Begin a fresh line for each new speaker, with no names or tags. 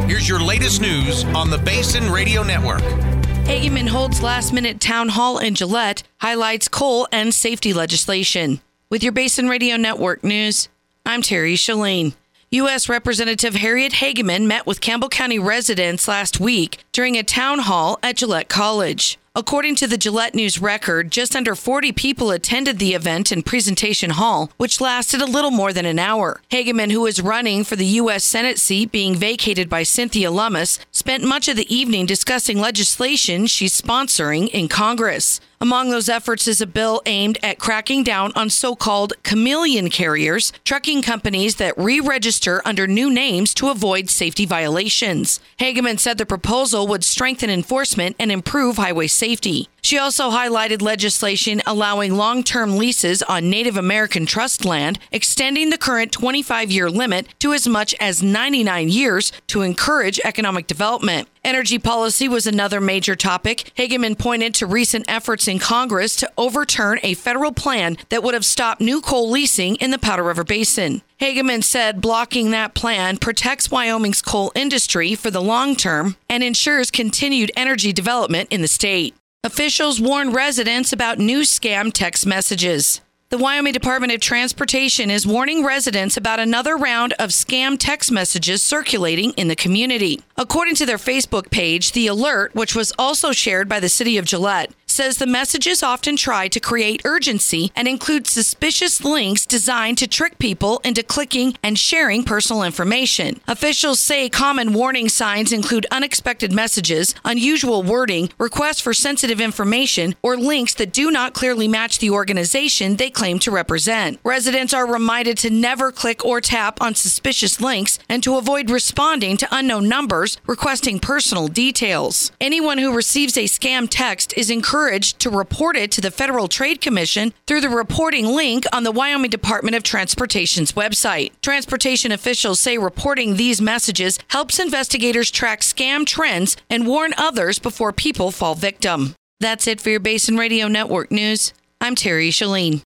Here's your latest news on the Basin Radio Network.
Hageman holds last-minute town hall in Gillette, highlights coal and safety legislation. With your Basin Radio Network news, I'm Terry Shalane. U.S. Representative Harriet Hageman met with Campbell County residents last week during a town hall at Gillette College. According to the Gillette News Record, just under 40 people attended the event and presentation hall, which lasted a little more than an hour. Hageman, who is running for the U.S. Senate seat being vacated by Cynthia Lummis, spent much of the evening discussing legislation she's sponsoring in Congress. Among those efforts is a bill aimed at cracking down on so-called chameleon carriers, trucking companies that re-register under new names to avoid safety violations. Hageman said the proposal would strengthen enforcement and improve highway safety. She also highlighted legislation allowing long-term leases on Native American trust land, extending the current 25-year limit to as much as 99 years to encourage economic development. Energy policy was another major topic. Hageman pointed to recent efforts in Congress to overturn a federal plan that would have stopped new coal leasing in the Powder River Basin. Hageman said blocking that plan protects Wyoming's coal industry for the long term and ensures continued energy development in the state. Officials warn residents about new scam text messages. The Wyoming Department of Transportation is warning residents about another round of scam text messages circulating in the community. According to their Facebook page, the alert, which was also shared by the city of Gillette, says the messages often try to create urgency and include suspicious links designed to trick people into clicking and sharing personal information. Officials say common warning signs include unexpected messages, unusual wording, requests for sensitive information, or links that do not clearly match the organization they claim to represent. Residents are reminded to never click or tap on suspicious links and to avoid responding to unknown numbers requesting personal details. Anyone who receives a scam text is encouraged to report it to the Federal Trade Commission through the reporting link on the Wyoming Department of Transportation's website. Transportation officials say reporting these messages helps investigators track scam trends and warn others before people fall victim. That's it for your Basin Radio Network news. I'm Terry Shalane.